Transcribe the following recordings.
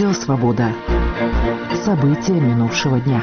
Радио «Свобода». События минувшего дня.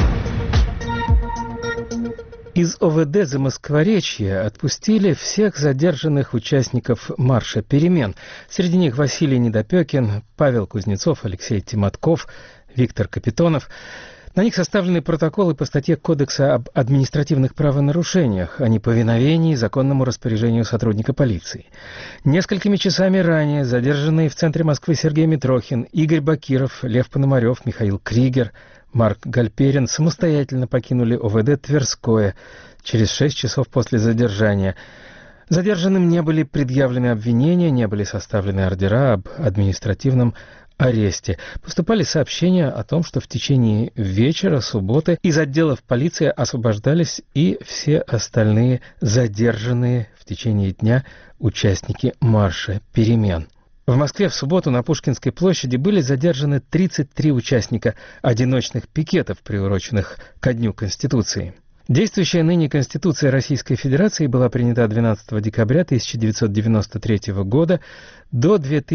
Из ОВД Замоскворечья отпустили всех задержанных участников марша перемен. Среди них Василий Недопекин, Павел Кузнецов, Алексей Тимотков, Виктор Капитонов. На них составлены протоколы по статье Кодекса об административных правонарушениях о неповиновении законному распоряжению сотрудника полиции. Несколькими часами ранее задержанные в центре Москвы Сергей Митрохин, Игорь Бакиров, Лев Пономарев, Михаил Кригер, Марк Гальперин самостоятельно покинули ОВД Тверское через 6 часов после задержания. Задержанным не были предъявлены обвинения, не были составлены ордера об административном аресте. Поступали сообщения о том, что в течение вечера субботы из отделов полиции освобождались и все остальные задержанные в течение дня участники марша перемен. В Москве в субботу на Пушкинской площади были задержаны 33 участника одиночных пикетов, приуроченных ко Дню Конституции. Действующая ныне Конституция Российской Федерации была принята 12 декабря 1993 года. До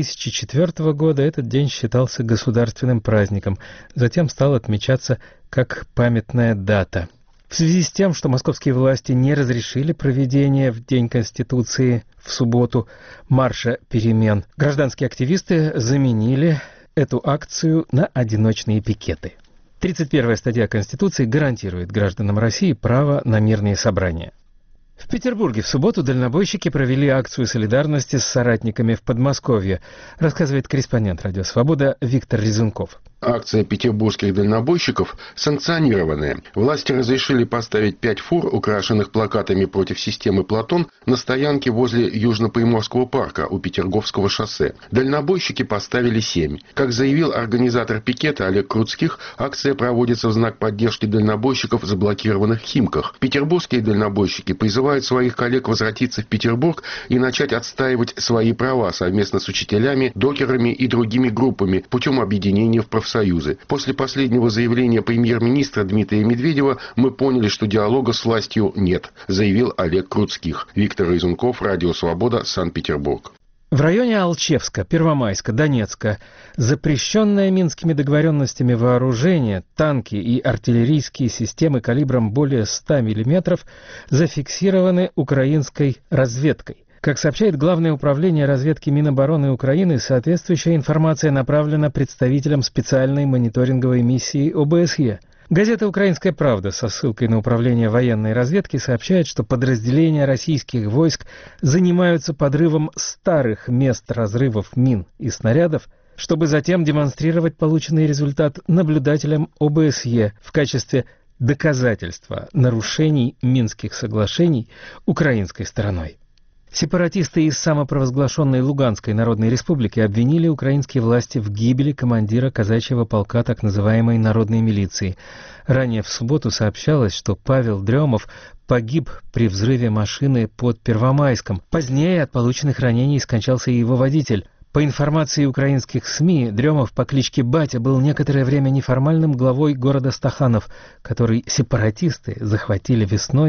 2004 года этот день считался государственным праздником, затем стал отмечаться как памятная дата. В связи с тем, что московские власти не разрешили проведение в День Конституции в субботу марша перемен, гражданские активисты заменили эту акцию на одиночные пикеты. 31-я статья Конституции гарантирует гражданам России право на мирные собрания. В Петербурге в субботу дальнобойщики провели акцию солидарности с соратниками в Подмосковье, рассказывает корреспондент «Радио Свобода» Виктор Резунков. Акция петербургских дальнобойщиков санкционированная. Власти разрешили поставить 5 фур, украшенных плакатами против системы «Платон», на стоянке возле Южно-Приморского парка у Петерговского шоссе. Дальнобойщики поставили 7. Как заявил организатор пикета Олег Круцких, акция проводится в знак поддержки дальнобойщиков в заблокированных Химках. Петербургские дальнобойщики призывают своих коллег возвратиться в Петербург и начать отстаивать свои права совместно с учителями, докерами и другими группами путем объединения в профсоюзы. После последнего заявления премьер-министра Дмитрия Медведева мы поняли, что диалога с властью нет, заявил Олег Круцких. Виктор Резунков, Радио Свобода, Санкт-Петербург. В районе Алчевска, Первомайска, Донецка запрещенное Минскими договоренностями вооружение, танки и артиллерийские системы калибром более 100 мм зафиксированы украинской разведкой. Как сообщает Главное управление разведки Минобороны Украины, соответствующая информация направлена представителям специальной мониторинговой миссии ОБСЕ. Газета «Украинская правда» со ссылкой на управление военной разведки сообщает, что подразделения российских войск занимаются подрывом старых мест разрывов мин и снарядов, чтобы затем демонстрировать полученный результат наблюдателям ОБСЕ в качестве доказательства нарушений Минских соглашений украинской стороной. Сепаратисты из самопровозглашенной Луганской Народной Республики обвинили украинские власти в гибели командира казачьего полка так называемой народной милиции. Ранее в субботу сообщалось, что Павел Дрёмов погиб при взрыве машины под Первомайском. Позднее от полученных ранений скончался и его водитель. По информации украинских СМИ, Дрёмов по кличке Батя был некоторое время неформальным главой города Стаханов, который сепаратисты захватили весной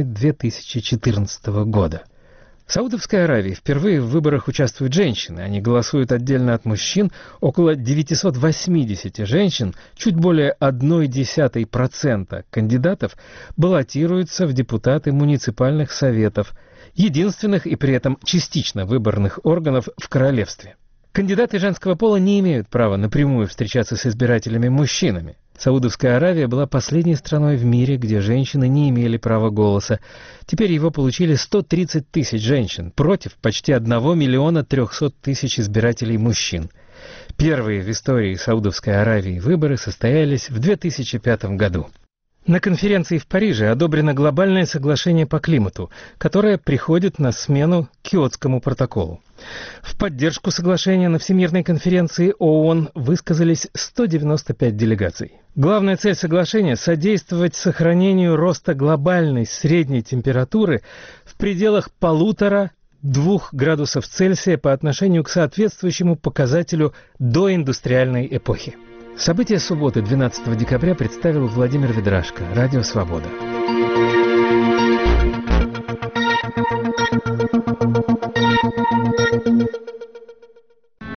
2014 года. В Саудовской Аравии впервые в выборах участвуют женщины. Они голосуют отдельно от мужчин. Около 980 женщин, чуть более 0,1% кандидатов, баллотируются в депутаты муниципальных советов, единственных и при этом частично выборных органов в королевстве. Кандидаты женского пола не имеют права напрямую встречаться с избирателями-мужчинами. Саудовская Аравия была последней страной в мире, где женщины не имели права голоса. Теперь его получили 130 тысяч женщин против почти 1 300 000 избирателей мужчин. Первые в истории Саудовской Аравии выборы состоялись в 2005 году. На конференции в Париже одобрено глобальное соглашение по климату, которое приходит на смену Киотскому протоколу. В поддержку соглашения на Всемирной конференции ООН высказались 195 делегаций. Главная цель соглашения – содействовать сохранению роста глобальной средней температуры в пределах 1,5–2 градусов Цельсия по отношению к соответствующему показателю доиндустриальной эпохи. События субботы 12 декабря представил Владимир Ведрашко, Радио Свобода.